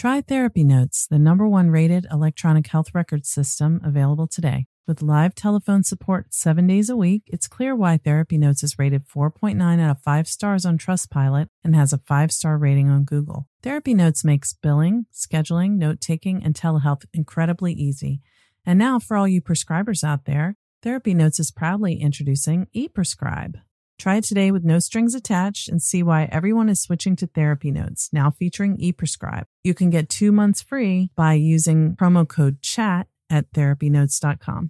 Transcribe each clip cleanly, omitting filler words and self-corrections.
Try Therapy Notes, the #1 rated electronic health record system available today. With live telephone support 7 days a week, it's clear why Therapy Notes is rated 4.9 out of 5 stars on Trustpilot and has a 5-star rating on Google. Therapy Notes makes billing, scheduling, note-taking, and telehealth incredibly easy. And now, for all you prescribers out there, Therapy Notes is proudly introducing ePrescribe. Try it today with no strings attached and see why everyone is switching to Therapy Notes, now featuring ePrescribe. You can get 2 months free by using promo code CHAT at therapynotes.com.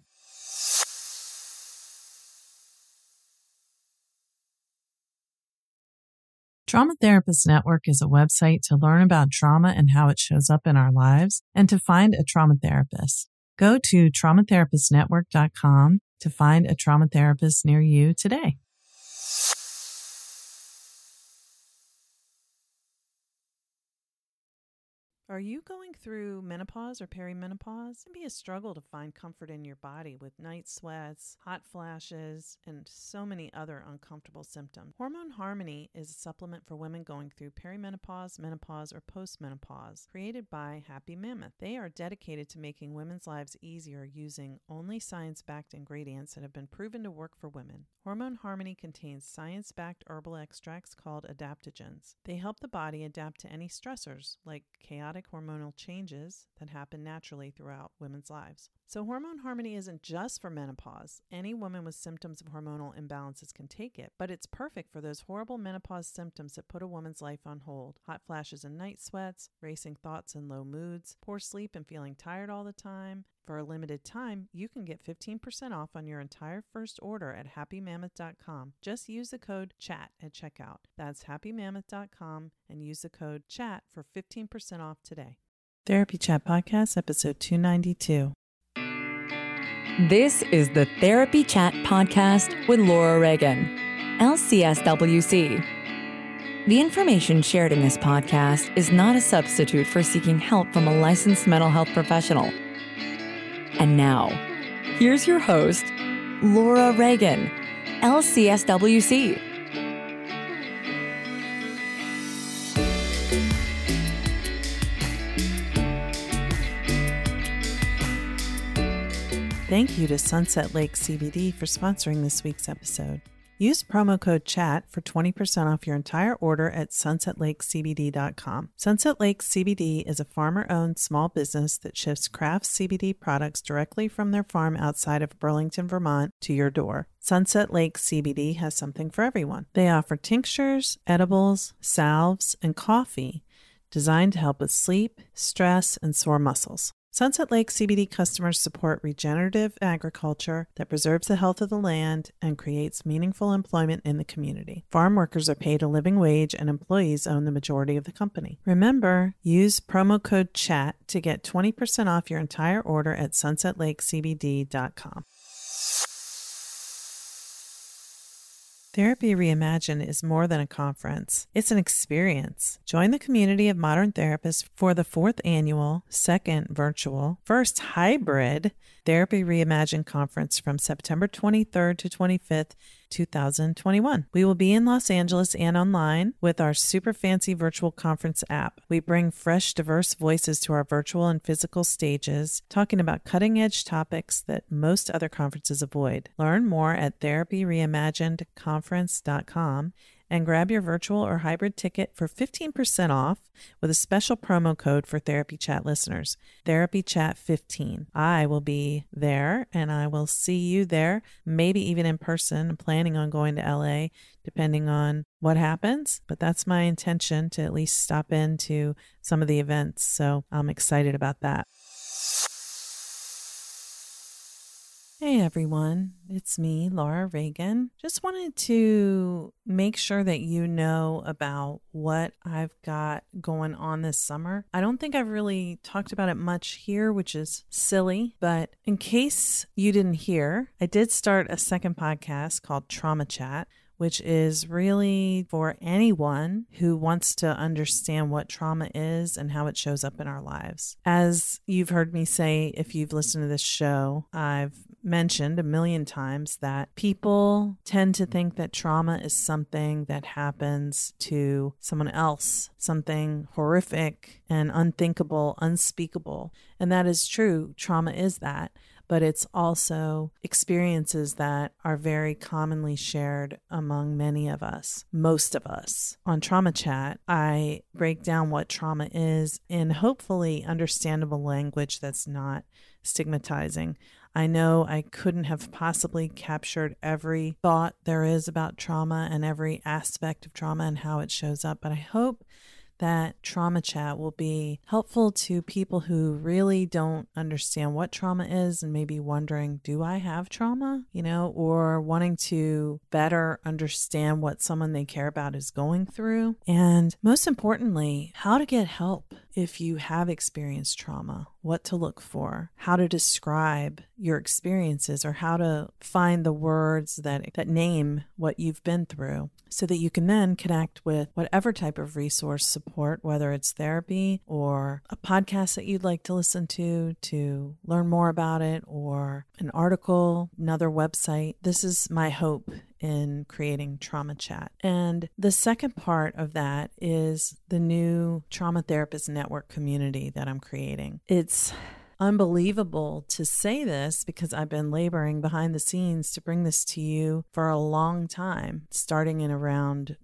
Trauma Therapist Network is a website to learn about trauma and how it shows up in our lives and to find a trauma therapist. Go to traumatherapistnetwork.com to find a trauma therapist near you today. Are you going through menopause or perimenopause? It can be a struggle to find comfort in your body with night sweats, hot flashes, and so many other uncomfortable symptoms. Hormone Harmony is a supplement for women going through perimenopause, menopause, or postmenopause, created by Happy Mammoth. They are dedicated to making women's lives easier using only science-backed ingredients that have been proven to work for women. Hormone Harmony contains science-backed herbal extracts called adaptogens. They help the body adapt to any stressors, like chaotic hormonal changes that happen naturally throughout women's lives. So Hormone Harmony isn't just for menopause. Any woman with symptoms of hormonal imbalances can take it, but it's perfect for those horrible menopause symptoms that put a woman's life on hold. Hot flashes and night sweats, racing thoughts and low moods, poor sleep and feeling tired all the time. For a limited time, you can get 15% off on your entire first order at happymammoth.com. Just use the code CHAT at checkout. That's happymammoth.com and use the code CHAT for 15% off today. Therapy Chat Podcast, episode 292. This is the Therapy Chat Podcast with Laura Reagan, LCSWC. The information shared in this podcast is not a substitute for seeking help from a licensed mental health professional. And now, here's your host, Laura Reagan, LCSWC. Thank you to Sunset Lake CBD for sponsoring this week's episode. Use promo code CHAT for 20% off your entire order at sunsetlakecbd.com. Sunset Lake CBD is a farmer-owned small business that ships craft CBD products directly from their farm outside of Burlington, Vermont to your door. Sunset Lake CBD has something for everyone. They offer tinctures, edibles, salves, and coffee designed to help with sleep, stress, and sore muscles. Sunset Lake CBD customers support regenerative agriculture that preserves the health of the land and creates meaningful employment in the community. Farm workers are paid a living wage and employees own the majority of the company. Remember, use promo code CHAT to get 20% off your entire order at sunsetlakecbd.com. Therapy Reimagined is more than a conference. It's an experience. Join the community of modern therapists for the 4th annual, 2nd virtual, 1st hybrid Therapy Reimagined conference from September 23rd to 25th, 2021. We will be in Los Angeles and online with our super fancy virtual conference app. We bring fresh, diverse voices to our virtual and physical stages, talking about cutting-edge topics that most other conferences avoid. Learn more at therapyreimaginedconference.com and grab your virtual or hybrid ticket for 15% off with a special promo code for Therapy Chat listeners, Therapy Chat 15. I will be there and I will see you there, maybe even in person. I'm planning on going to LA depending on what happens, but that's my intention, to at least stop into some of the events. So I'm excited about that. Hey everyone, it's me, Laura Reagan. Just wanted to make sure that you know about what I've got going on this summer. I don't think I've really talked about it much here, which is silly, but in case you didn't hear, I did start a second podcast called Trauma Chat, which is really for anyone who wants to understand what trauma is and how it shows up in our lives. As you've heard me say, if you've listened to this show, I've mentioned a million times that people tend to think that trauma is something that happens to someone else, something horrific and unthinkable, unspeakable. And that is true. Trauma is that. But it's also experiences that are very commonly shared among many of us, most of us. On Trauma Chat, I break down what trauma is in hopefully understandable language that's not stigmatizing. I know I couldn't have possibly captured every thought there is about trauma and every aspect of trauma and how it shows up, but I hope that Trauma Chat will be helpful to people who really don't understand what trauma is and maybe wondering, do I have trauma? Or wanting to better understand what someone they care about is going through. And most importantly, how to get help if you have experienced trauma, what to look for, how to describe your experiences, or how to find the words that name what you've been through, so that you can then connect with whatever type of resource support, whether it's therapy or a podcast that you'd like to listen to learn more about it, or an article, another website. This is my hope in creating Trauma Chat. And the second part of that is the new Trauma Therapist Network community that I'm creating. It's unbelievable to say this because I've been laboring behind the scenes to bring this to you for a long time. Starting in around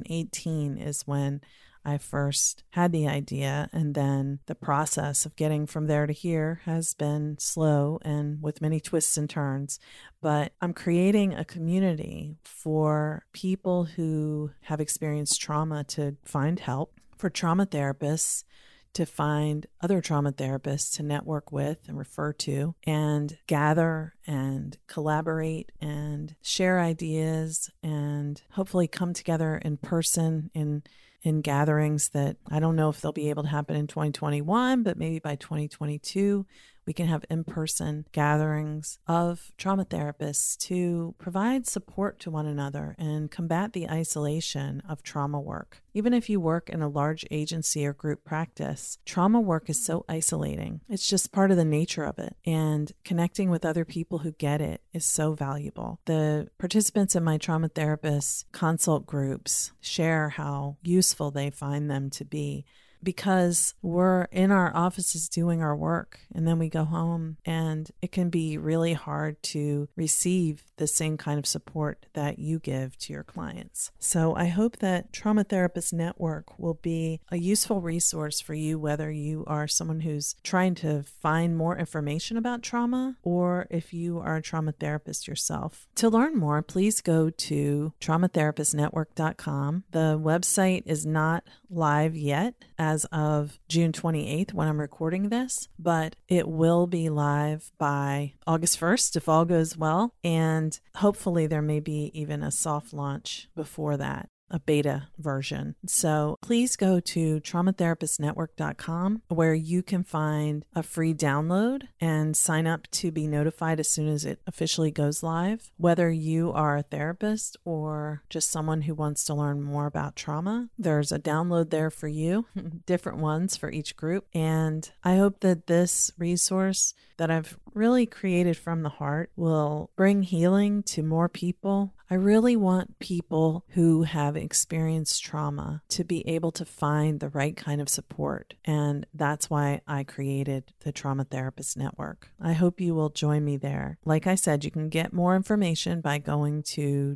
2018 is when I first had the idea, and then the process of getting from there to here has been slow and with many twists and turns. But I'm creating a community for people who have experienced trauma to find help, for trauma therapists to find other trauma therapists to network with and refer to, and gather and collaborate and share ideas, and hopefully come together in person in gatherings that I don't know if they'll be able to happen in 2021, but maybe by 2022, we can have in-person gatherings of trauma therapists to provide support to one another and combat the isolation of trauma work. Even if you work in a large agency or group practice, trauma work is so isolating. It's just part of the nature of it. And connecting with other people who get it is so valuable. The participants in my trauma therapist consult groups share how useful they find them to be, because we're in our offices doing our work and then we go home, and it can be really hard to receive the same kind of support that you give to your clients. So I hope that Trauma Therapist Network will be a useful resource for you, whether you are someone who's trying to find more information about trauma, or if you are a trauma therapist yourself. To learn more, please go to traumatherapistnetwork.com. The website is not live yet as of June 28th when I'm recording this, but it will be live by August 1st if all goes well, and hopefully there may be even a soft launch before that, a beta version. So please go to traumatherapistnetwork.com, where you can find a free download and sign up to be notified as soon as it officially goes live. Whether you are a therapist or just someone who wants to learn more about trauma, there's a download there for you, different ones for each group. And I hope that this resource that I've really created from the heart will bring healing to more people. I really want people who have experienced trauma to be able to find the right kind of support. And that's why I created the Trauma Therapist Network. I hope you will join me there. Like I said, you can get more information by going to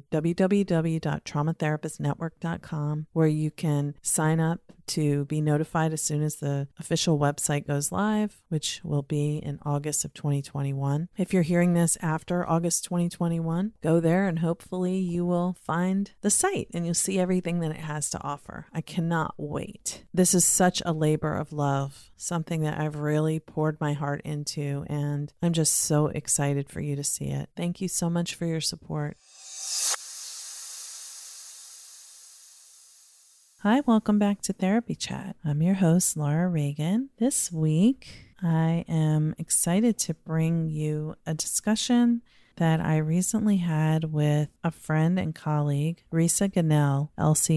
www.traumatherapistnetwork.com, where you can sign up to be notified as soon as the official website goes live, which will be in August of 2021. If you're hearing this after August 2021, go there and hopefully you will find the site and you'll see everything that it has to offer. I cannot wait. This is such a labor of love, something that I've really poured my heart into, and I'm just so excited for you to see it. Thank you so much for your support. Hi, welcome back to Therapy Chat. I'm your host, Laura Reagan. This week, I am excited to bring you a discussion that I recently had with a friend and colleague, Risa Gannell,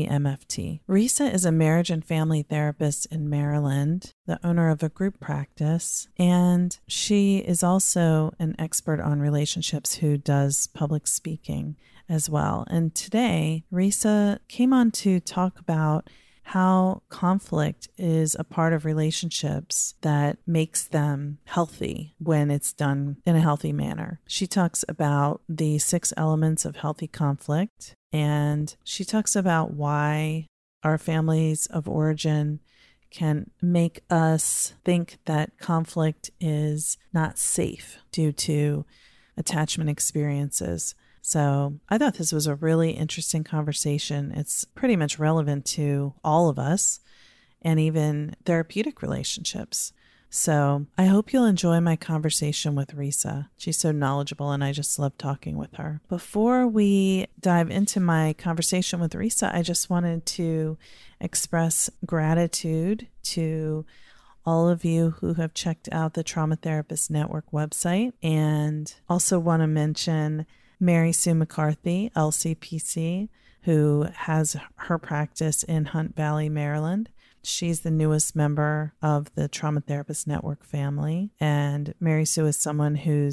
LCMFT. Risa is a marriage and family therapist in Maryland, the owner of a group practice, and she is also an expert on relationships who does public speaking as well. And today, Risa came on to talk about how conflict is a part of relationships that makes them healthy when it's done in a healthy manner. She talks about the 6 elements of healthy conflict, and she talks about why our families of origin can make us think that conflict is not safe due to attachment experiences. So I thought this was a really interesting conversation. It's pretty much relevant to all of us and even therapeutic relationships. So I hope you'll enjoy my conversation with Risa. She's so knowledgeable and I just love talking with her. Before we dive into my conversation with Risa, I just wanted to express gratitude to all of you who have checked out the Trauma Therapist Network website, and also want to mention Mary Sue McCarthy, LCPC, who has her practice in Hunt Valley, Maryland. She's the newest member of the Trauma Therapist Network family. And Mary Sue is someone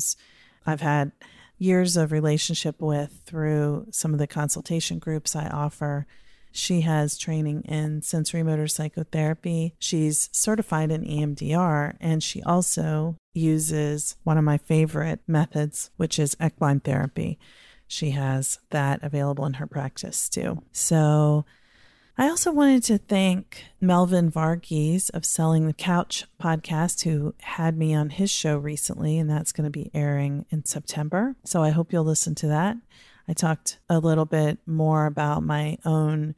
I've had years of relationship with through some of the consultation groups I offer. She has training in sensory motor psychotherapy. She's certified in EMDR, and she also uses one of my favorite methods, which is equine therapy. She has that available in her practice too. So I also wanted to thank Melvin Varghese of Selling the Couch podcast, who had me on his show recently, and that's going to be airing in September. So I hope you'll listen to that. I talked a little bit more about my own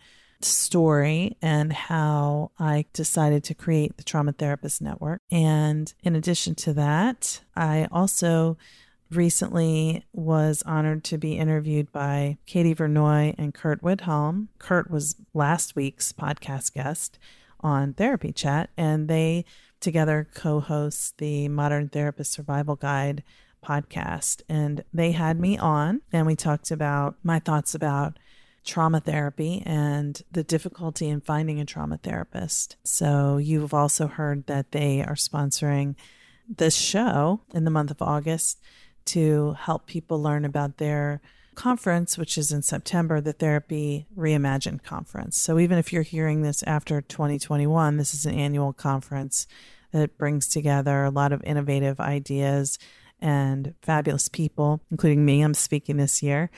story and how I decided to create the Trauma Therapist Network. And in addition to that, I also recently was honored to be interviewed by Katie Vernoy and Kurt Widholm. Kurt was last week's podcast guest on Therapy Chat, and they together co-host the Modern Therapist Survival Guide podcast. And they had me on, and we talked about my thoughts about trauma therapy and the difficulty in finding a trauma therapist. So you've also heard that they are sponsoring this show in the month of August to help people learn about their conference, which is in September, the Therapy Reimagined Conference. So even if you're hearing this after 2021, this is an annual conference that brings together a lot of innovative ideas and fabulous people, including me. I'm speaking this year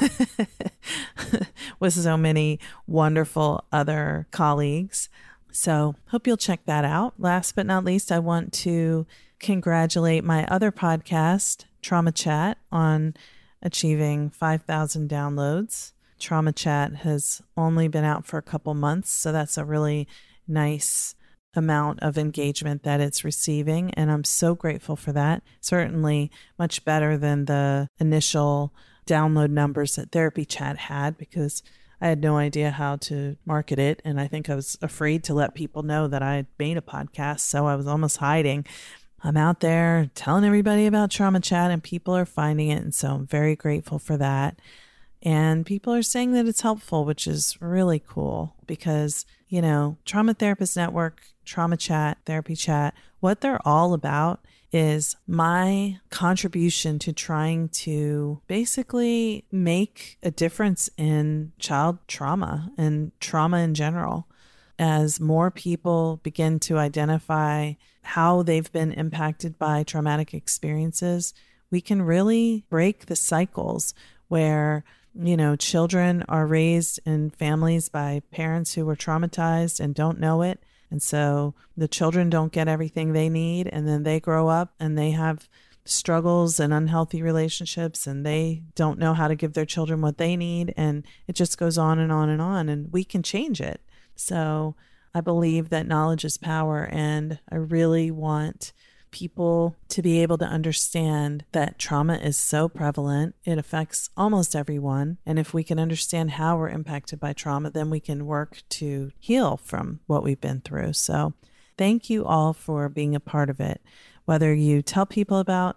with so many wonderful other colleagues. So hope you'll check that out. Last but not least, I want to congratulate my other podcast, Trauma Chat, on achieving 5,000 downloads. Trauma Chat has only been out for a couple months, so that's a really nice amount of engagement that it's receiving, and I'm so grateful for that. Certainly much better than the initial download numbers that Therapy Chat had, because I had no idea how to market it, and I think I was afraid to let people know that I had made a podcast, so I was almost hiding. I'm out there telling everybody about Trauma Chat, and people are finding it, and so I'm very grateful for that. And people are saying that it's helpful, which is really cool, because, you know, Trauma Therapist Network, Trauma Chat, Therapy Chat, what they're all about is my contribution to trying to basically make a difference in child trauma and trauma in general. As more people begin to identify how they've been impacted by traumatic experiences, we can really break the cycles where, you know, children are raised in families by parents who were traumatized and don't know it. And so the children don't get everything they need, and then they grow up and they have struggles and unhealthy relationships, and they don't know how to give their children what they need. And it just goes on and on and on, and we can change it. So I believe that knowledge is power, and I really want people to be able to understand that trauma is so prevalent. It affects almost everyone. And if we can understand how we're impacted by trauma, then we can work to heal from what we've been through. So thank you all for being a part of it. Whether you tell people about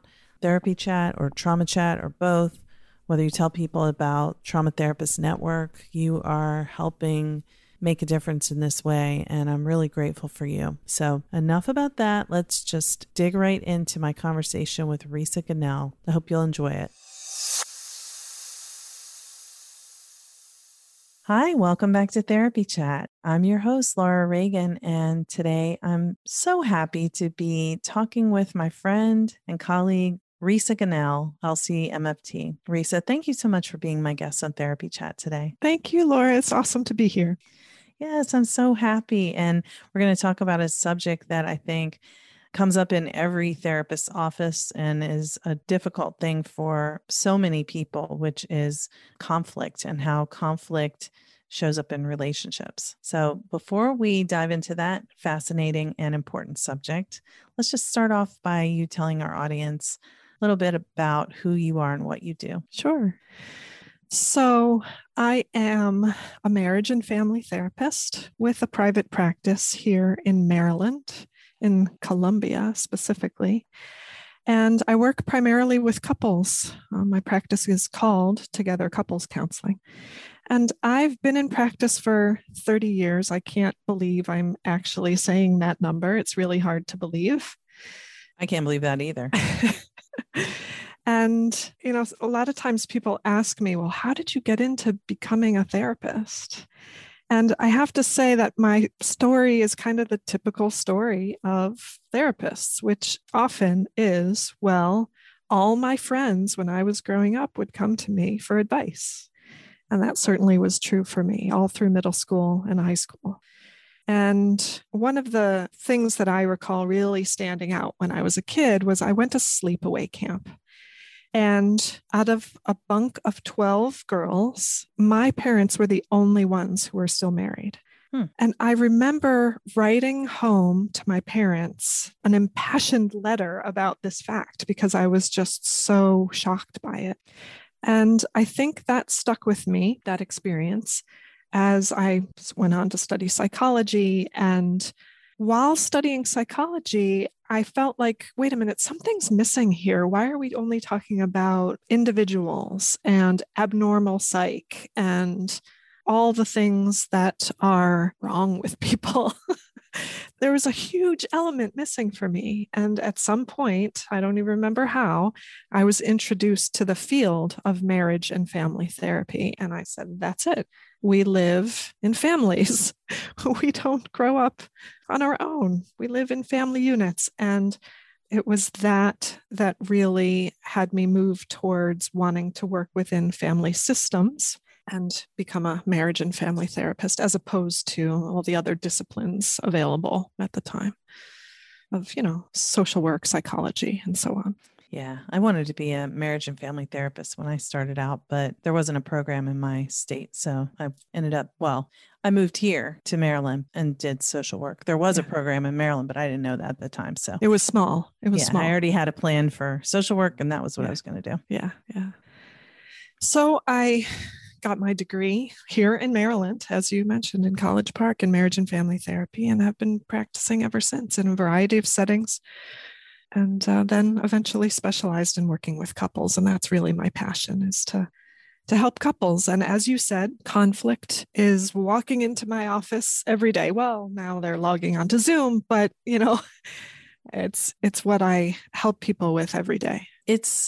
Therapy Chat or Trauma Chat or both, whether you tell people about Trauma Therapist Network, you are helping make a difference in this way, and I'm really grateful for you. So enough about that. Let's just dig right into my conversation with Risa Gannell. I hope you'll enjoy it. Hi, welcome back to Therapy Chat. I'm your host, Laura Reagan, and today I'm so happy to be talking with my friend and colleague, Risa Gannell, LCMFT. Risa, thank you so much for being my guest on Therapy Chat today. Thank you, Laura. It's awesome to be here. Yes, I'm so happy. And we're going to talk about a subject that I think comes up in every therapist's office and is a difficult thing for so many people, which is conflict and how conflict shows up in relationships. So before we dive into that fascinating and important subject, let's just start off by you telling our audience a little bit about who you are and what you do. Sure. So I am a marriage and family therapist with a private practice here in Maryland, in Columbia specifically. And I work primarily with couples. My practice is called Together Couples Counseling. And I've been in practice for 30 years. I can't believe I'm actually saying that number. It's really hard to believe. I can't believe that either. And, a lot of times people ask me, well, how did you get into becoming a therapist? And I have to say that my story is kind of the typical story of therapists, which often is, well, all my friends when I was growing up would come to me for advice. And that certainly was true for me all through middle school and high school. And one of the things that I recall really standing out when I was a kid was I went to sleepaway camp. And out of a bunk of 12 girls, my parents were the only ones who were still married. And I remember writing home to my parents an impassioned letter about this fact because I was just so shocked by it. And I think that stuck with me, that experience, as I went on to study psychology. And while studying psychology, I felt like, wait a minute, something's missing here. Why are we only talking about individuals and abnormal psych and all the things that are wrong with people? There was a huge element missing for me. And at some point, I don't even remember how, I was introduced to the field of marriage and family therapy. And I said, that's it. We live in families. We don't grow up on our own. We live in family units. And it was that really had me move towards wanting to work within family systems and become a marriage and family therapist, as opposed to all the other disciplines available at the time of, social work, psychology, and so on. Yeah, I wanted to be a marriage and family therapist when I started out, but there wasn't a program in my state. So I ended up, I moved here to Maryland and did social work. There was a program in Maryland, but I didn't know that at the time. So it was small. Small. I already had a plan for social work, and that was what I was going to do. Yeah. So I got my degree here in Maryland, as you mentioned, in College Park in marriage and family therapy, and have been practicing ever since in a variety of settings. And then eventually specialized in working with couples. And that's really my passion, is to help couples. And as you said, conflict is walking into my office every day. Well, now they're logging onto Zoom, but it's what I help people with every day. It's,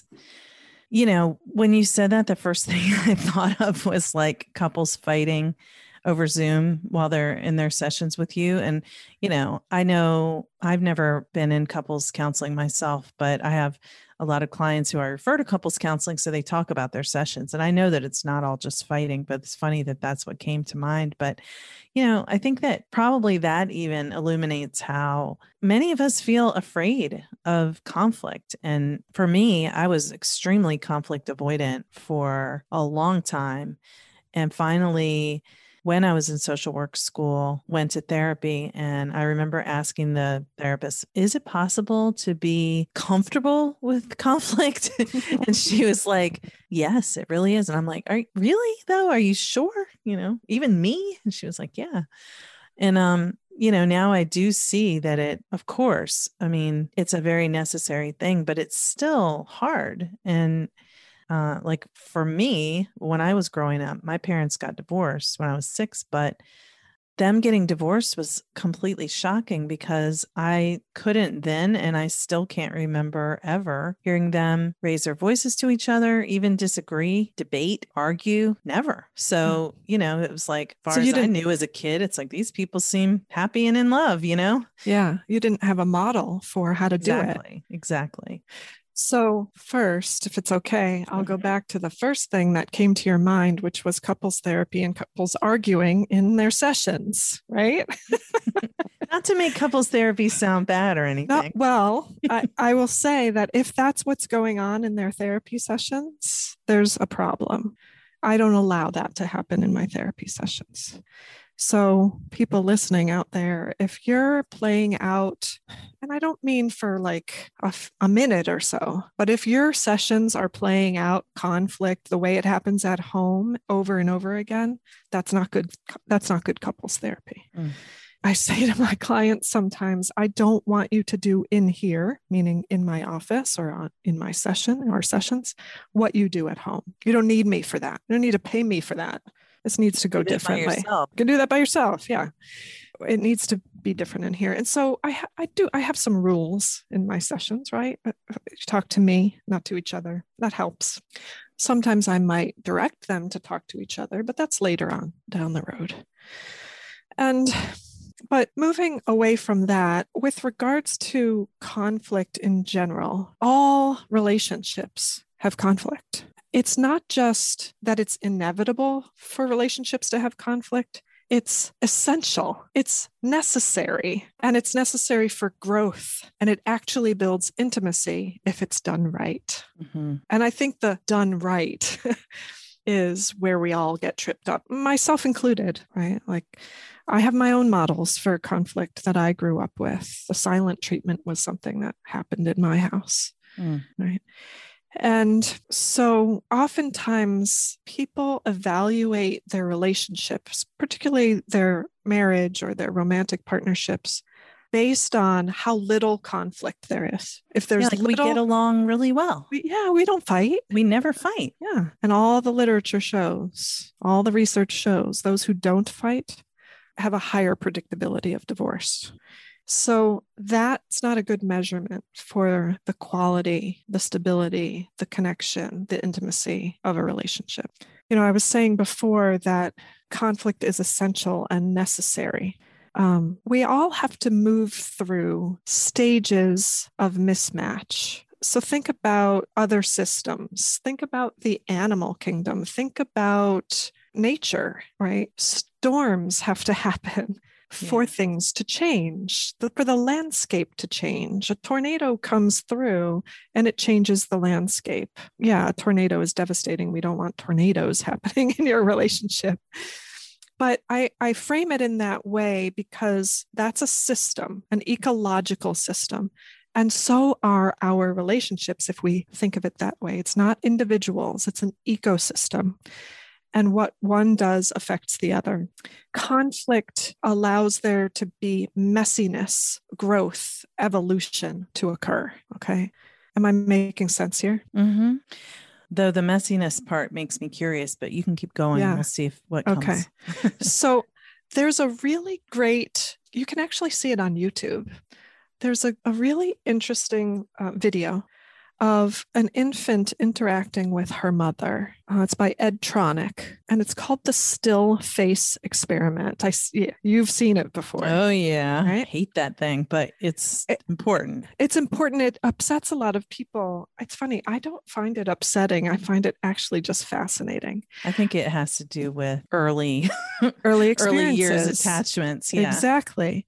when you said that, the first thing I thought of was like couples fighting over Zoom while they're in their sessions with you. And, I know I've never been in couples counseling myself, but I have a lot of clients who I refer to couples counseling. So they talk about their sessions, and I know that it's not all just fighting, but it's funny that that's what came to mind. But, I think that probably that even illuminates how many of us feel afraid of conflict. And for me, I was extremely conflict avoidant for a long time. And finally, when I was in social work school, went to therapy, and I remember asking the therapist, is it possible to be comfortable with conflict? And she was like, yes, it really is. And I'm like, really though? Are you sure? Even me? And she was like, yeah. And now I do see that of course, I mean, it's a very necessary thing, but it's still hard. And like for me, when I was growing up, my parents got divorced when I was 6, but them getting divorced was completely shocking because I couldn't then, and I still can't remember ever hearing them raise their voices to each other, even disagree, debate, argue, never. So, it was like, as far as I knew as a kid, it's like these people seem happy and in love, Yeah. You didn't have a model for how to do it. Exactly. So first, if it's okay, I'll go back to the first thing that came to your mind, which was couples therapy and couples arguing in their sessions, right? Not to make couples therapy sound bad or anything. I will say that if that's what's going on in their therapy sessions, there's a problem. I don't allow that to happen in my therapy sessions. So people listening out there, if you're playing out, and I don't mean for like a minute or so, but if your sessions are playing out conflict the way it happens at home over and over again, that's not good. That's not good couples therapy. I say to my clients sometimes, I don't want you to do in here, meaning in my office or in my session or sessions, what you do at home. You don't need me for that. You don't need to pay me for that. This needs to go differently. You can do that by yourself. Yeah. It needs to be different in here. And so I have some rules in my sessions, right? You talk to me, not to each other. That helps. Sometimes I might direct them to talk to each other, but that's later on down the road. But moving away from that, with regards to conflict in general, all relationships have conflict. It's not just that it's inevitable for relationships to have conflict. It's essential. It's necessary. And it's necessary for growth. And it actually builds intimacy if it's done right. Mm-hmm. And I think the done right is where we all get tripped up, myself included, right? Like I have my own models for conflict that I grew up with. The silent treatment was something that happened in my house, right? And so oftentimes people evaluate their relationships, particularly their marriage or their romantic partnerships, based on how little conflict there is. If there's little, we get along really well. We don't fight. We never fight. Yeah. And all the literature shows, all the research shows, those who don't fight have a higher predictability of divorce. So that's not a good measurement for the quality, the stability, the connection, the intimacy of a relationship. I was saying before that conflict is essential and necessary. We all have to move through stages of mismatch. So think about other systems. Think about the animal kingdom. Think about nature, right? Storms have to happen for things to change, for the landscape to change. A tornado comes through and it changes the landscape. Yeah, a tornado is devastating. We don't want tornadoes happening in your relationship. But I frame it in that way because that's a system, an ecological system. And so are our relationships, if we think of it that way. It's not individuals, it's an ecosystem. And what one does affects the other. Conflict allows there to be messiness, growth, evolution to occur. Okay. Am I making sense here? Mm-hmm. Though the messiness part makes me curious, but you can keep going. Yeah. We'll see what comes. Okay. So there's a really great, you can actually see it on YouTube. There's a really interesting video of an infant interacting with her mother. It's by Ed Tronick, and it's called the Still Face Experiment. You've seen it before. Oh, yeah. Right? I hate that thing, but it's important. It's important. It upsets a lot of people. It's funny. I don't find it upsetting. I find it actually just fascinating. I think it has to do with early years attachments. Yeah. Exactly.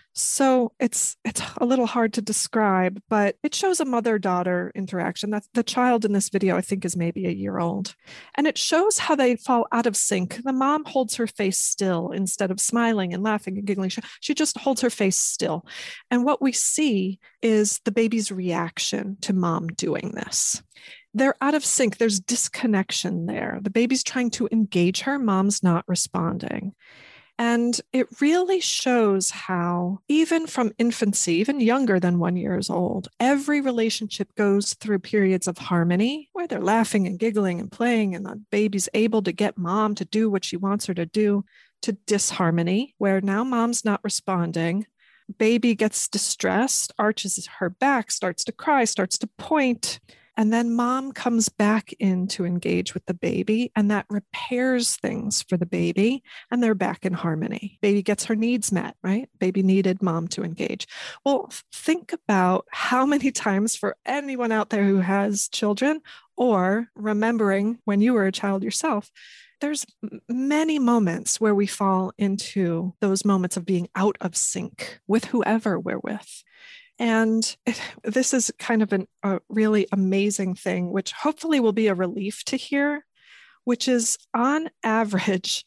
So it's a little hard to describe, but it shows a mother-daughter interaction. That's the child in this video, I think, is maybe a year old. And it shows how they fall out of sync. The mom holds her face still instead of smiling and laughing and giggling. She just holds her face still. And what we see is the baby's reaction to mom doing this. They're out of sync. There's disconnection there. The baby's trying to engage her. Mom's not responding. And it really shows how, even from infancy, even younger than 1 year old, every relationship goes through periods of harmony where they're laughing and giggling and playing, and the baby's able to get mom to do what she wants her to do, to disharmony, where now mom's not responding. Baby gets distressed, arches her back, starts to cry, starts to point. And then mom comes back in to engage with the baby, and that repairs things for the baby, and they're back in harmony. Baby gets her needs met, right? Baby needed mom to engage. Well, think about how many times, for anyone out there who has children or remembering when you were a child yourself, there's many moments where we fall into those moments of being out of sync with whoever we're with. And this is kind of a really amazing thing, which hopefully will be a relief to hear, which is on average,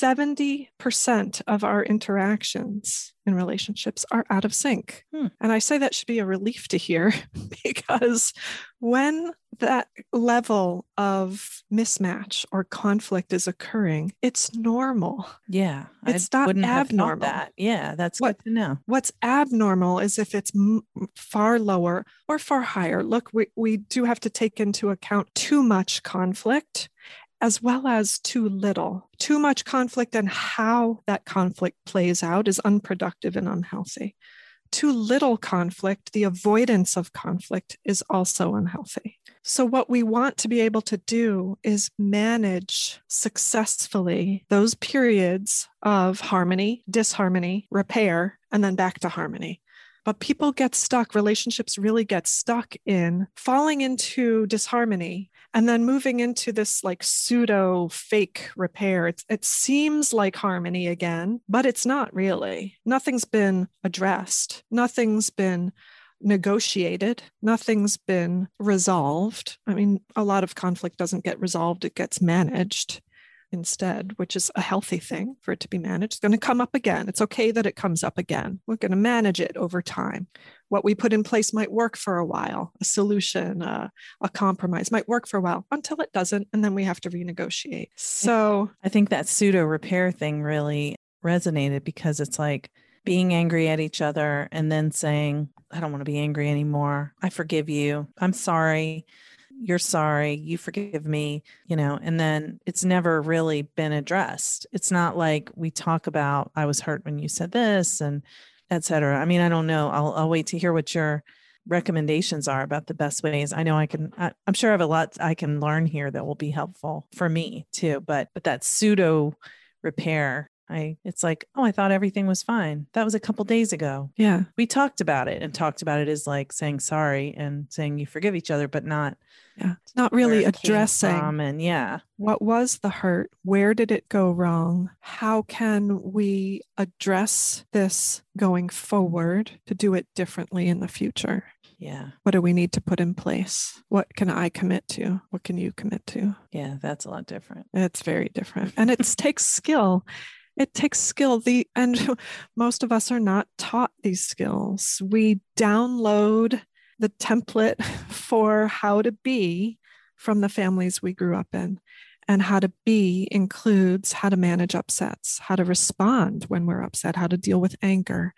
70% of our interactions in relationships are out of sync. And I say that should be a relief to hear, because when that level of mismatch or conflict is occurring, it's normal. Yeah. It's not abnormal. That. Yeah, that's good to know. What's abnormal is if it's far lower or far higher. Look, we do have to take into account too much conflict as well as too little. Too much conflict and how that conflict plays out is unproductive and unhealthy. Too little conflict, the avoidance of conflict, is also unhealthy. So what we want to be able to do is manage successfully those periods of harmony, disharmony, repair, and then back to harmony. But people get stuck, relationships really get stuck in falling into disharmony and then moving into this like pseudo fake repair. It seems like harmony again, but it's not really. Nothing's been addressed. Nothing's been negotiated. Nothing's been resolved. I mean, a lot of conflict doesn't get resolved. It gets managed instead, which is a healthy thing for it to be managed. It's going to come up again. It's okay that it comes up again. We're going to manage it over time. What we put in place might work for a while. A solution, a compromise might work for a while until it doesn't, and then we have to renegotiate. So I think that pseudo repair thing really resonated, because it's like being angry at each other and then saying, I don't want to be angry anymore. I forgive you. I'm sorry. You're sorry, you forgive me, and then it's never really been addressed. It's not like we talk about, I was hurt when you said this, and et cetera. I mean, I don't know. I'll wait to hear what your recommendations are about the best ways. I know I'm sure I have a lot I can learn here that will be helpful for me too, but that pseudo repair, it's like, oh, I thought everything was fine. That was a couple days ago. Yeah. We talked about it, and talked about it as like saying sorry and saying you forgive each other, but not really addressing and what was the hurt? Where did it go wrong? How can we address this going forward to do it differently in the future? Yeah. What do we need to put in place? What can I commit to? What can you commit to? Yeah, that's a lot different. It's very different. And it takes skill. It takes skill. And most of us are not taught these skills. We download the template for how to be from the families we grew up in. And how to be includes how to manage upsets, how to respond when we're upset, how to deal with anger.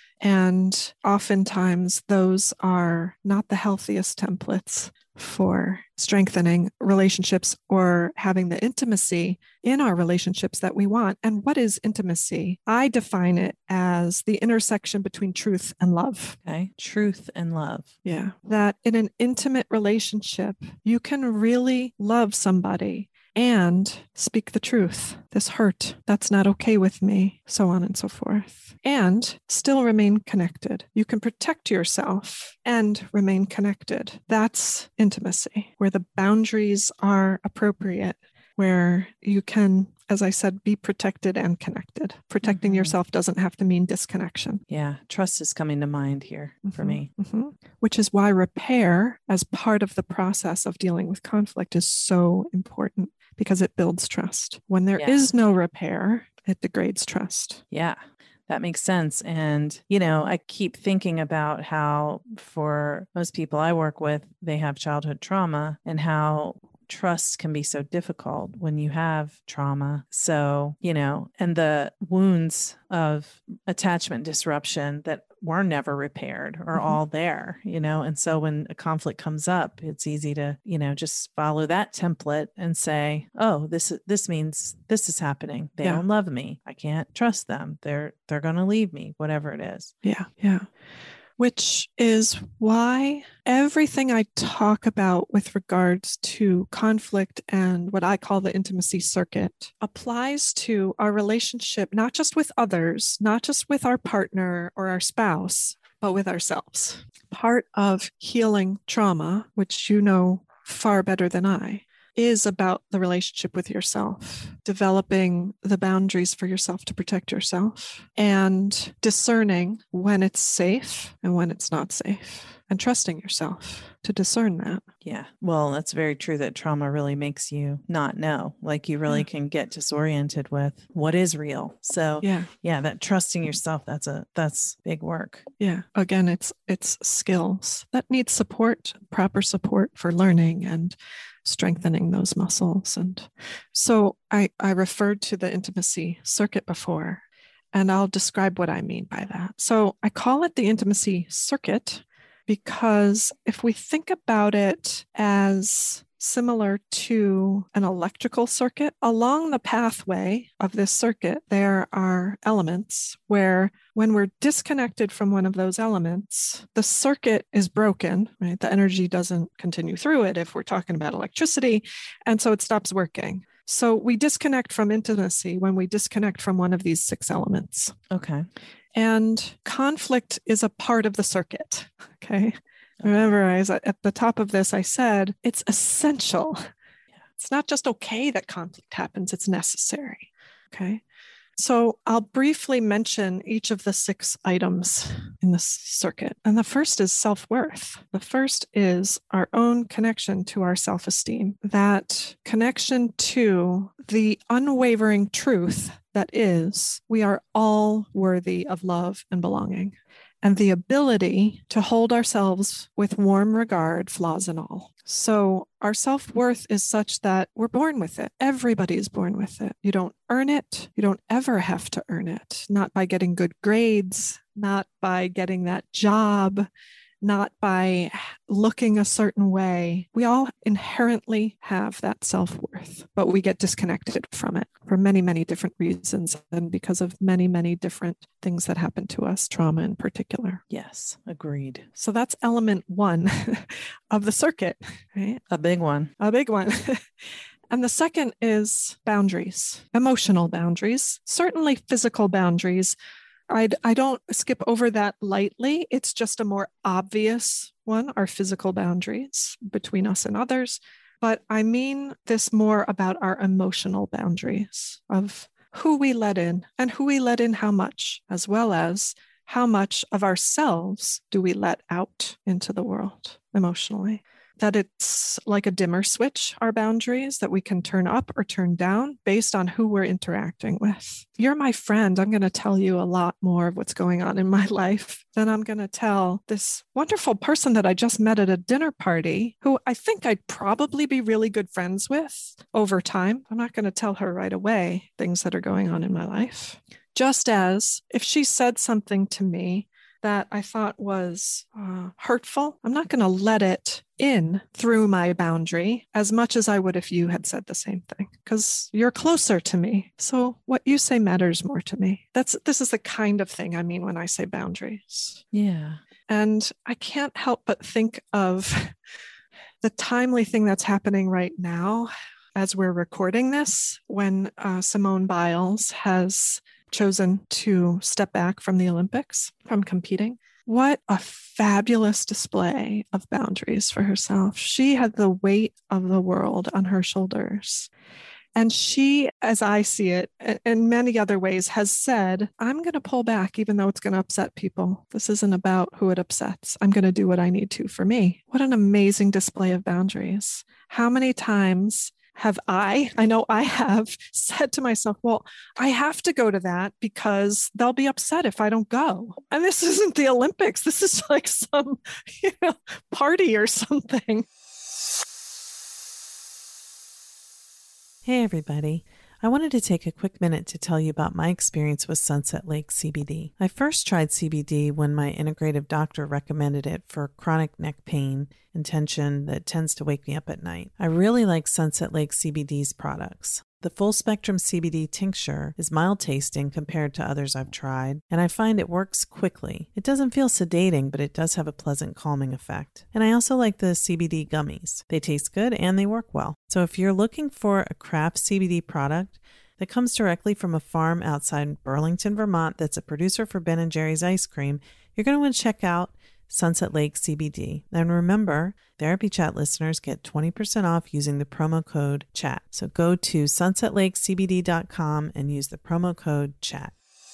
And oftentimes those are not the healthiest templates for strengthening relationships or having the intimacy in our relationships that we want. And what is intimacy? I define it as the intersection between truth and love. Okay. Truth and love. Yeah. That in an intimate relationship, you can really love somebody and speak the truth. This hurt, that's not okay with me, so on and so forth. And still remain connected. You can protect yourself and remain connected. That's intimacy, where the boundaries are appropriate, where you can, as I said, be protected and connected. Protecting yourself doesn't have to mean disconnection. Yeah. Trust is coming to mind here for me. Which is why repair, as part of the process of dealing with conflict, is so important, because it builds trust. When there is no repair, it degrades trust. Yeah. That makes sense. And, I keep thinking about how for most people I work with, they have childhood trauma, and how trust can be so difficult when you have trauma. So, and the wounds of attachment disruption that were never repaired are all there, and so when a conflict comes up, it's easy to, just follow that template and say, oh, this means this is happening. They don't love me. I can't trust them. They're going to leave me, whatever it is. Yeah. Yeah. Which is why everything I talk about with regards to conflict and what I call the intimacy circuit applies to our relationship, not just with others, not just with our partner or our spouse, but with ourselves. Part of healing trauma, which you know far better than I, is about the relationship with yourself, developing the boundaries for yourself to protect yourself, and discerning when it's safe and when it's not safe, and trusting yourself to discern that. Yeah. Well, that's very true that trauma really makes you not know. Like you really can get disoriented with what is real. So that trusting yourself, that's big work. Yeah. Again, it's skills that need support, proper support for learning and strengthening those muscles. And so I referred to the intimacy circuit before, and I'll describe what I mean by that. So I call it the intimacy circuit because if we think about it as similar to an electrical circuit, along the pathway of this circuit, there are elements where when we're disconnected from one of those elements, the circuit is broken, right? The energy doesn't continue through it if we're talking about electricity, and so it stops working. So we disconnect from intimacy when we disconnect from one of these 6 elements. Okay. And conflict is a part of the circuit, okay? Remember, at the top of this, I said it's essential. It's not just okay that conflict happens, it's necessary, okay? So I'll briefly mention each of the 6 items in this circuit. And the first is self-worth. The first is our own connection to our self-esteem, that connection to the unwavering truth that is, we are all worthy of love and belonging, and the ability to hold ourselves with warm regard, flaws and all. So our self-worth is such that we're born with it. Everybody is born with it. You don't earn it. You don't ever have to earn it. Not by getting good grades, not by getting that job, not by looking a certain way. We all inherently have that self-worth, but we get disconnected from it for many, many different reasons and because of many, many different things that happen to us, trauma in particular. Yes, agreed. So that's element 1 of the circuit, right? A big one. A big one. And the second is boundaries, emotional boundaries, certainly physical boundaries. I don't skip over that lightly. It's just a more obvious one, our physical boundaries between us and others. But I mean this more about our emotional boundaries of who we let in and who we let in how much, as well as how much of ourselves do we let out into the world emotionally. That it's like a dimmer switch, our boundaries, that we can turn up or turn down based on who we're interacting with. You're my friend. I'm going to tell you a lot more of what's going on in my life than I'm going to tell this wonderful person that I just met at a dinner party, who I think I'd probably be really good friends with over time. I'm not going to tell her right away things that are going on in my life. Just as if she said something to me that I thought was hurtful, I'm not going to let it in through my boundary as much as I would if you had said the same thing, because you're closer to me. So what you say matters more to me. This is the kind of thing I mean when I say boundaries. Yeah. And I can't help but think of the timely thing that's happening right now as we're recording this, when Simone Biles has chosen to step back from the Olympics, from competing. What a fabulous display of boundaries for herself. She had the weight of the world on her shoulders. And she, as I see it, in many other ways, has said, I'm going to pull back even though it's going to upset people. This isn't about who it upsets. I'm going to do what I need to for me. What an amazing display of boundaries. How many times have I know I have said to myself, well, I have to go to that because they'll be upset if I don't go. And this isn't the Olympics. This is like some, party or something. Hey, everybody. I wanted to take a quick minute to tell you about my experience with Sunset Lake CBD. I first tried CBD when my integrative doctor recommended it for chronic neck pain and tension that tends to wake me up at night. I really like Sunset Lake CBD's products. The full spectrum CBD tincture is mild tasting compared to others I've tried, and I find it works quickly. It doesn't feel sedating, but it does have a pleasant calming effect. And I also like the CBD gummies. They taste good and they work well. So if you're looking for a craft CBD product that comes directly from a farm outside Burlington, Vermont that's a producer for Ben & Jerry's ice cream, you're going to want to check out Sunset Lake CBD. And remember, Therapy Chat listeners get 20% off using the promo code CHAT. So go to sunsetlakecbd.com and use the promo code CHAT.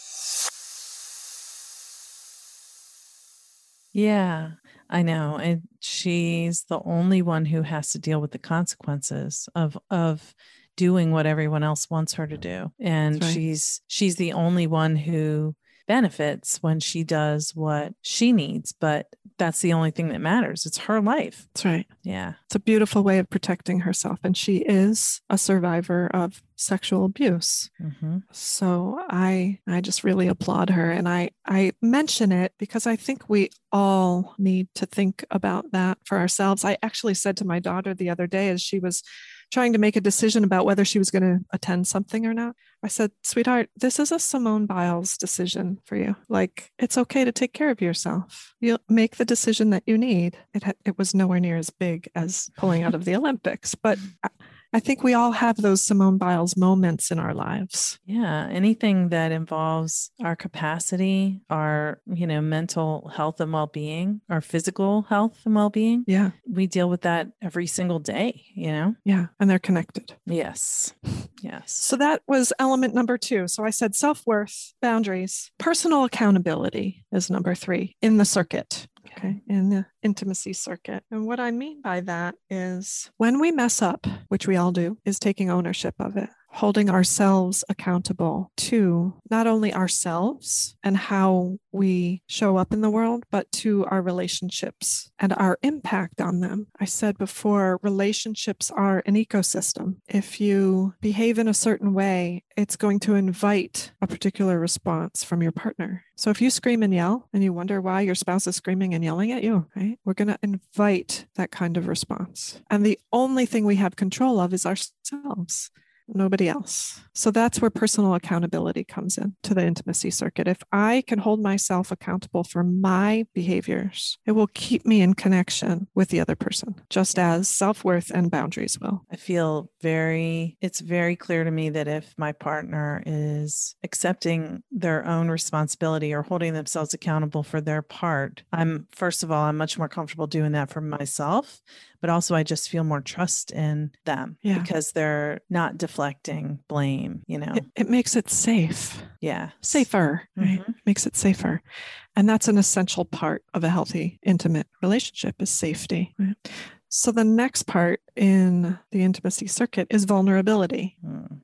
Yeah, I know. And she's the only one who has to deal with the consequences of doing what everyone else wants her to do. And right. she's the only one who benefits when she does what she needs, but that's the only thing that matters. It's her life. That's right. Yeah. It's a beautiful way of protecting herself. And she is a survivor of sexual abuse. Mm-hmm. So I just really applaud her. And I mention it because I think we all need to think about that for ourselves. I actually said to my daughter the other day as she was trying to make a decision about whether she was going to attend something or not, I said, sweetheart, this is a Simone Biles decision for you. Like, it's okay to take care of yourself. You'll make the decision that you need. It was nowhere near as big as pulling out of the Olympics, but I think we all have those Simone Biles moments in our lives. Yeah. Anything that involves our capacity, our, mental health and well-being, our physical health and well-being. Yeah. We deal with that every single day, Yeah. And they're connected. Yes. Yes. So that was element number 2. So I said self-worth, boundaries, personal accountability is number 3 in the circuit. Okay, in the intimacy circuit. And what I mean by that is when we mess up, which we all do, is taking ownership of it, holding ourselves accountable to not only ourselves and how we show up in the world, but to our relationships and our impact on them. I said before, relationships are an ecosystem. If you behave in a certain way, it's going to invite a particular response from your partner. So if you scream and yell and you wonder why your spouse is screaming and yelling at you, right? We're going to invite that kind of response. And the only thing we have control of is ourselves. Nobody else. So that's where personal accountability comes in to the intimacy circuit. If I can hold myself accountable for my behaviors, it will keep me in connection with the other person, just as self-worth and boundaries will. I feel it's very clear to me that if my partner is accepting their own responsibility or holding themselves accountable for their part, I'm much more comfortable doing that for myself. But also I just feel more trust in them because they're not deflecting blame, It makes it safe. Yeah. Safer, right? Mm-hmm. Makes it safer. And that's an essential part of a healthy, intimate relationship is safety. Right? So the next part in the intimacy circuit is vulnerability.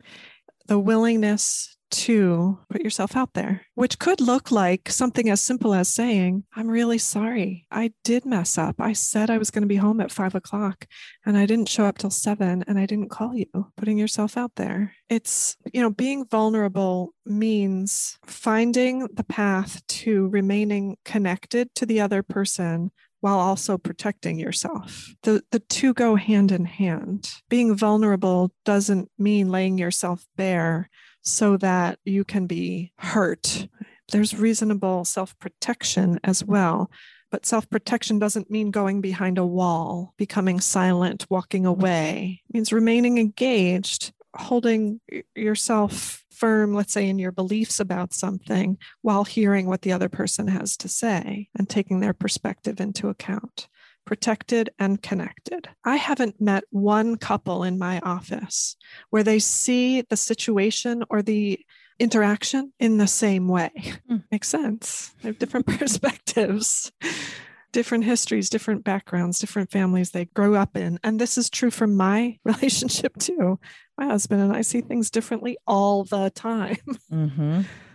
The willingness to put yourself out there, which could look like something as simple as saying, I'm really sorry. I did mess up. I said I was going to be home at 5:00 and I didn't show up till 7 and I didn't call you. Putting yourself out there. It's, being vulnerable means finding the path to remaining connected to the other person while also protecting yourself. The two go hand in hand. Being vulnerable doesn't mean laying yourself bare so that you can be hurt. There's reasonable self-protection as well, but self-protection doesn't mean going behind a wall, becoming silent, walking away. It means remaining engaged, holding yourself firm, let's say, in your beliefs about something while hearing what the other person has to say and taking their perspective into account. Protected and connected. I haven't met one couple in my office where they see the situation or the interaction in the same way. Makes sense. They have different perspectives, different histories, different backgrounds, different families they grew up in. And this is true for my relationship too. My husband and I see things differently all the time. Mm-hmm.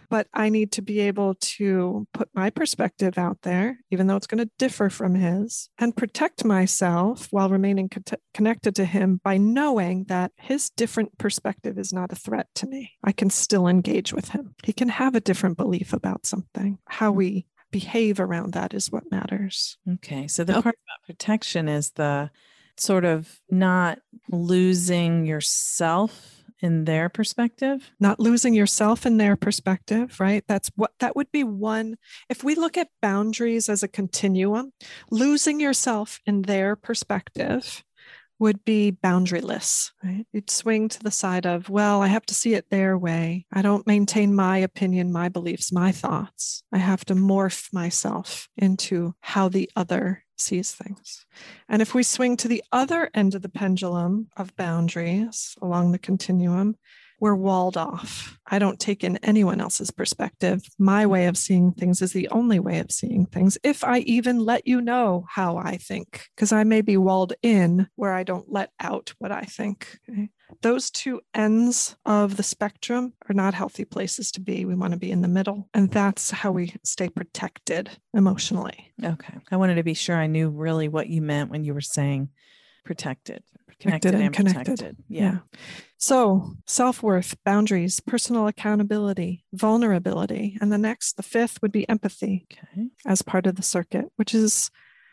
but I need to be able to put my perspective out there, even though it's going to differ from his, and protect myself while remaining connected to him by knowing that his different perspective is not a threat to me. I can still engage with him. He can have a different belief about something. How we behave around that is what matters. Okay. So the part about protection is the sort of not losing yourself in their perspective. Not losing yourself in their perspective, right? That would be one. If we look at boundaries as a continuum, losing yourself in their perspective would be boundaryless, right? You'd swing to the side of, well, I have to see it their way. I don't maintain my opinion, my beliefs, my thoughts. I have to morph myself into how the other sees things. And if we swing to the other end of the pendulum of boundaries along the continuum, we're walled off. I don't take in anyone else's perspective. My way of seeing things is the only way of seeing things, if I even let you know how I think, because I may be walled in where I don't let out what I think. Okay? Those two ends of the spectrum are not healthy places to be. We want to be in the middle. And that's how we stay protected emotionally. Okay. I wanted to be sure I knew really what you meant when you were saying protected. Connected and connected. Protected. Yeah. So self-worth, boundaries, personal accountability, vulnerability. And the fifth would be empathy as part of the circuit, which is,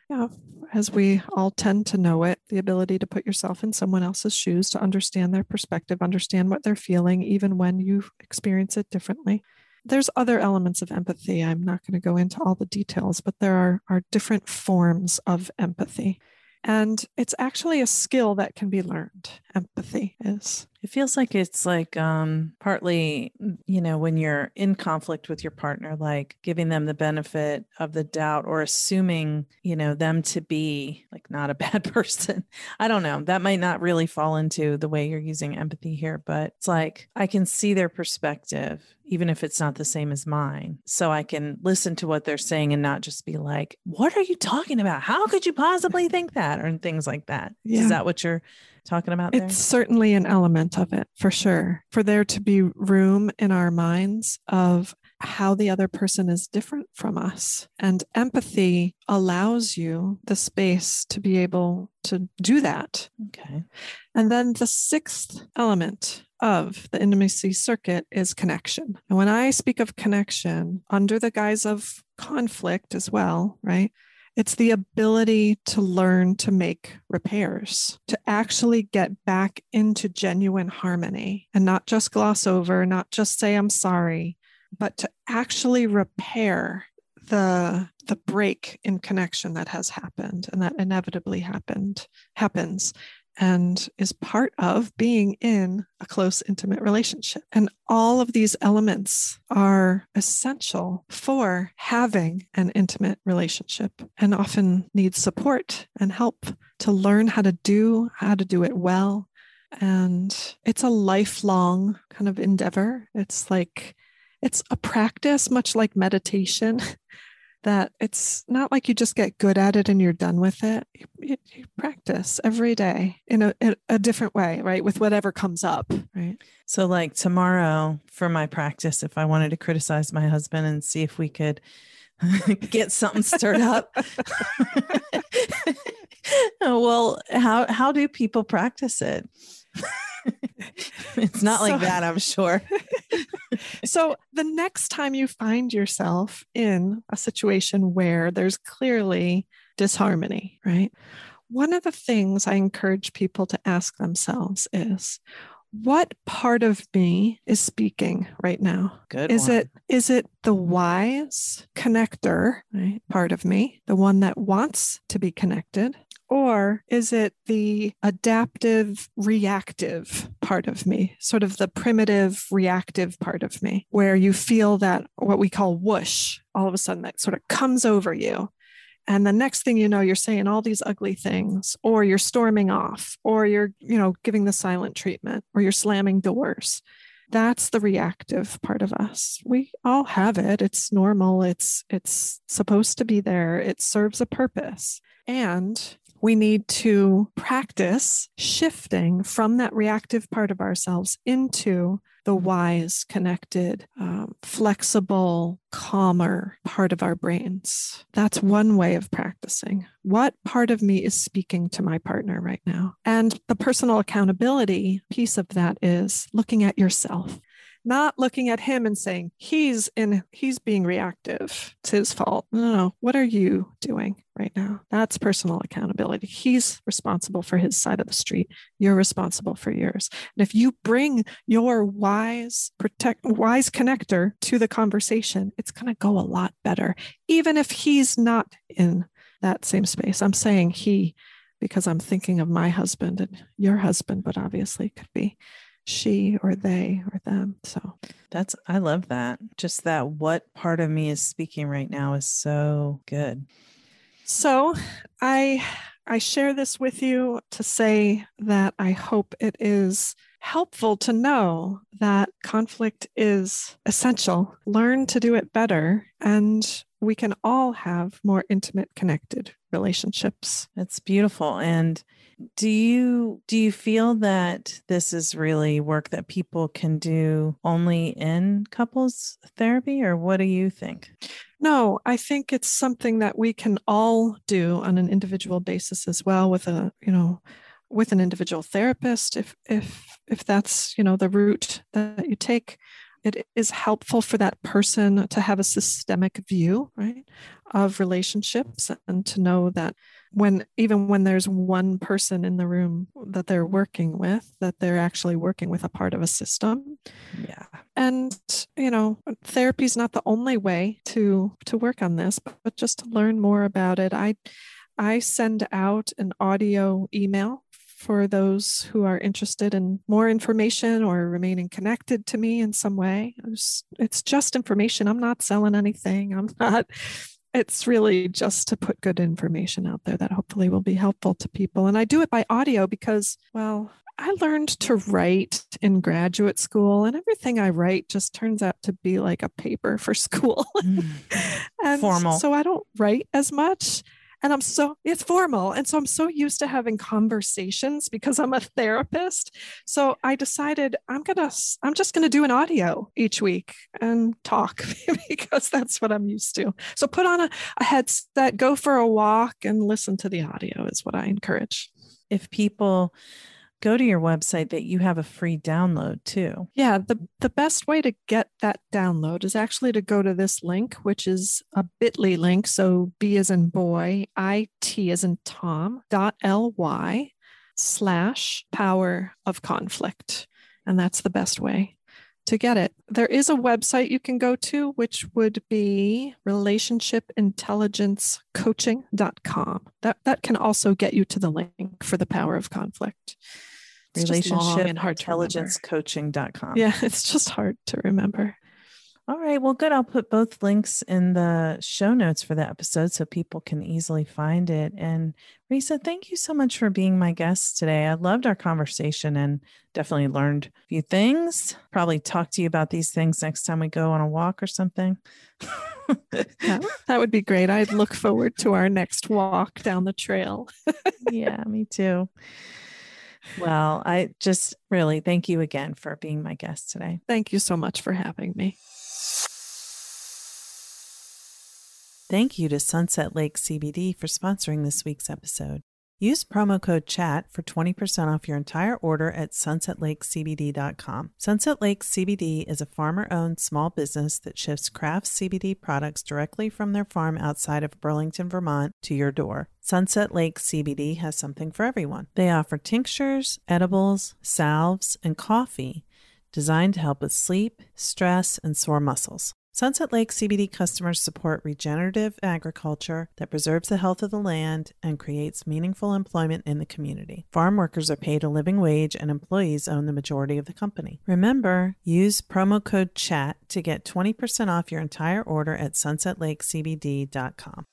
as we all tend to know it, the ability to put yourself in someone else's shoes, to understand their perspective, understand what they're feeling, even when you experience it differently. There's other elements of empathy. I'm not going to go into all the details, but there are different forms of empathy. And it's actually a skill that can be learned. Empathy is. It feels like it's like partly, when you're in conflict with your partner, like giving them the benefit of the doubt or assuming, them to be like not a bad person. I don't know. That might not really fall into the way you're using empathy here, but it's like I can see their perspective, even if it's not the same as mine. So I can listen to what they're saying and not just be like, what are you talking about? How could you possibly think that? Or things like that. Yeah. Is that what you're talking about there? It's certainly an element of it, for sure. For there to be room in our minds of how the other person is different from us. And empathy allows you the space to be able to do that. Okay. And then the sixth element of the intimacy circuit is connection. And when I speak of connection under the guise of conflict as well, right? It's the ability to learn to make repairs, to actually get back into genuine harmony and not just gloss over, not just say, I'm sorry, but to actually repair the break in connection that has happened and that inevitably happens and is part of being in a close, intimate relationship. And all of these elements are essential for having an intimate relationship and often need support and help to learn how to do it well. And it's a lifelong kind of endeavor. It's a practice, much like meditation, that it's not like you just get good at it and you're done with it. You practice every day in a different way, right? With whatever comes up, right? So like tomorrow for my practice, if I wanted to criticize my husband and see if we could get something stirred up. Well, how do people practice it? It's not like that, I'm sure. So the next time you find yourself in a situation where there's clearly disharmony, right? One of the things I encourage people to ask themselves is, what part of me is speaking right now? Is it the wise connector, right, part of me, the one that wants to be connected? Or is it the adaptive, reactive part of me, sort of the primitive, reactive part of me, where you feel that what we call whoosh, all of a sudden that sort of comes over you. And the next thing you know, you're saying all these ugly things, or you're storming off, or you're, giving the silent treatment, or you're slamming doors. That's the reactive part of us. We all have it. It's normal. It's supposed to be there. It serves a purpose. And we need to practice shifting from that reactive part of ourselves into the wise, connected, flexible, calmer part of our brains. That's one way of practicing. What part of me is speaking to my partner right now? And the personal accountability piece of that is looking at yourself. Not looking at him and saying, he's being reactive. It's his fault. No. What are you doing right now? That's personal accountability. He's responsible for his side of the street. You're responsible for yours. And if you bring your wise connector to the conversation, it's going to go a lot better, even if he's not in that same space. I'm saying he, because I'm thinking of my husband and your husband, but obviously it could be she or they or them. So I love that. Just that what part of me is speaking right now is so good. So I share this with you to say that I hope it is helpful to know that conflict is essential. Learn to do it better, and we can all have more intimate, connected relationships. That's beautiful. And do you feel that this is really work that people can do only in couples therapy, or what do you think? No, I think it's something that we can all do on an individual basis as well, with an individual therapist, if that's, the route that you take. It is helpful for that person to have a systemic view, right, of relationships, and to know that even when there's one person in the room that they're working with, that they're actually working with a part of a system. Yeah. And, therapy is not the only way to work on this, but just to learn more about it. I send out an audio email for those who are interested in more information or remaining connected to me in some way. It's just information. I'm not selling anything. It's really just to put good information out there that hopefully will be helpful to people. And I do it by audio because, well, I learned to write in graduate school, and everything I write just turns out to be like a paper for school. And formal. So I don't write as much. And it's formal. And so I'm so used to having conversations because I'm a therapist. So I decided I'm just going to do an audio each week and talk because that's what I'm used to. So put on a headset, go for a walk, and listen to the audio is what I encourage. If people go to your website, that you have a free download too. Yeah, the best way to get that download is actually to go to this link, which is a bit.ly link. So B as in boy, IT as in Tom, .ly/power of conflict. And that's the best way to get it. There is a website you can go to, which would be relationshipintelligencecoaching.com. That can also get you to the link for the power of conflict. Relationshipintelligencecoaching.com. Yeah, it's just hard to remember. All right. Well, good. I'll put both links in the show notes for the episode so people can easily find it. And Risa, thank you so much for being my guest today. I loved our conversation and definitely learned a few things. Probably talk to you about these things next time we go on a walk or something. That would be great. I'd look forward to our next walk down the trail. Yeah, me too. Well, I just really thank you again for being my guest today. Thank you so much for having me. Thank you to Sunset Lake CBD for sponsoring this week's episode. Use promo code CHAT for 20% off your entire order at sunsetlakecbd.com. Sunset Lake CBD is a farmer-owned small business that ships craft CBD products directly from their farm outside of Burlington, Vermont to your door. Sunset Lake CBD has something for everyone. They offer tinctures, edibles, salves, and coffee designed to help with sleep, stress, and sore muscles. Sunset Lake CBD customers support regenerative agriculture that preserves the health of the land and creates meaningful employment in the community. Farm workers are paid a living wage and employees own the majority of the company. Remember, use promo code CHAT to get 20% off your entire order at sunsetlakecbd.com.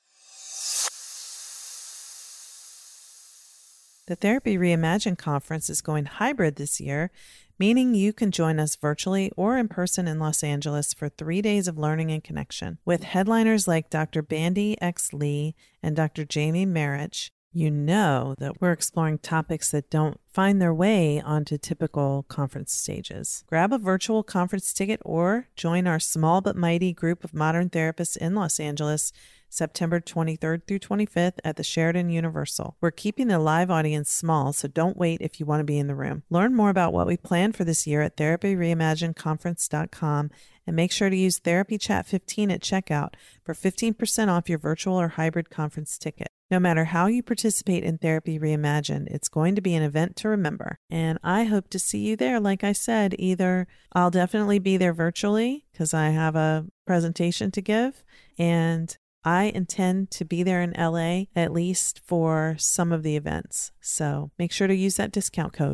The Therapy Reimagined Conference is going hybrid this year, meaning you can join us virtually or in person in Los Angeles for 3 days of learning and connection. With headliners like Dr. Bandy X. Lee and Dr. Jamie Marich, you know that we're exploring topics that don't find their way onto typical conference stages. Grab a virtual conference ticket or join our small but mighty group of modern therapists in Los Angeles, September 23rd through 25th at the Sheraton Universal. We're keeping the live audience small, so don't wait if you want to be in the room. Learn more about what we plan for this year at therapyreimaginedconference.com and make sure to use Therapy Chat 15 at checkout for 15% off your virtual or hybrid conference ticket. No matter how you participate in Therapy Reimagined, it's going to be an event to remember. And I hope to see you there. Like I said, either I'll definitely be there virtually because I have a presentation to give, and I intend to be there in LA at least for some of the events. So make sure to use that discount code.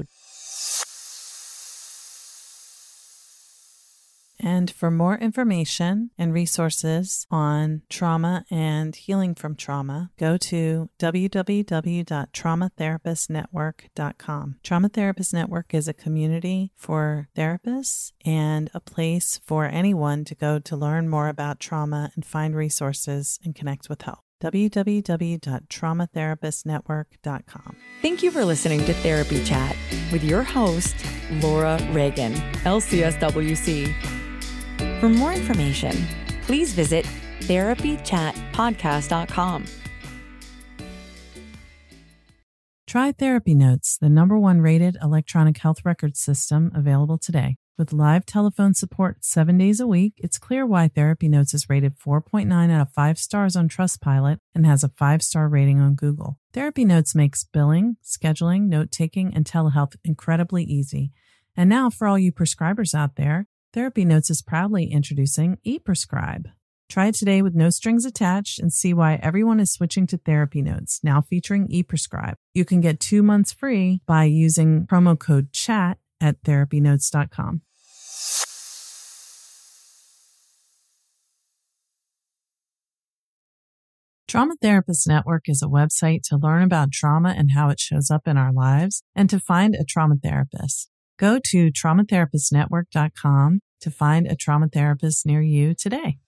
And for more information and resources on trauma and healing from trauma, go to www.traumatherapistnetwork.com. Trauma Therapist Network is a community for therapists and a place for anyone to go to learn more about trauma and find resources and connect with help. www.traumatherapistnetwork.com. Thank you for listening to Therapy Chat with your host, Laura Reagan, LCSWC. For more information, please visit therapychatpodcast.com. Try Therapy Notes, the #1 rated electronic health record system available today. With live telephone support 7 days a week, it's clear why Therapy Notes is rated 4.9 out of 5 stars on Trustpilot and has a 5-star rating on Google. Therapy Notes makes billing, scheduling, note-taking, and telehealth incredibly easy. And now for all you prescribers out there, Therapy Notes is proudly introducing ePrescribe. Try it today with no strings attached and see why everyone is switching to Therapy Notes, now featuring ePrescribe. You can get 2 months free by using promo code CHAT at therapynotes.com. Trauma Therapist Network is a website to learn about trauma and how it shows up in our lives and to find a trauma therapist. Go to traumatherapistnetwork.com to find a trauma therapist near you today.